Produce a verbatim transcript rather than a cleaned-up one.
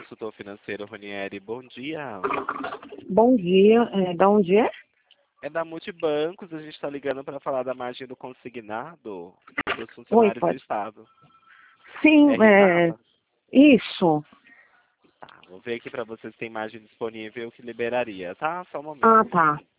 consultor financeiro Ronieri, bom dia. Bom dia, é, da onde é? É da Multibancos, a gente está ligando para falar da margem do consignado dos Oi, funcionários do pode. Estado. Sim, É é, Renata? isso. Tá, vou ver aqui para vocês se tem margem disponível que liberaria, tá? Só um Ah, momento. tá.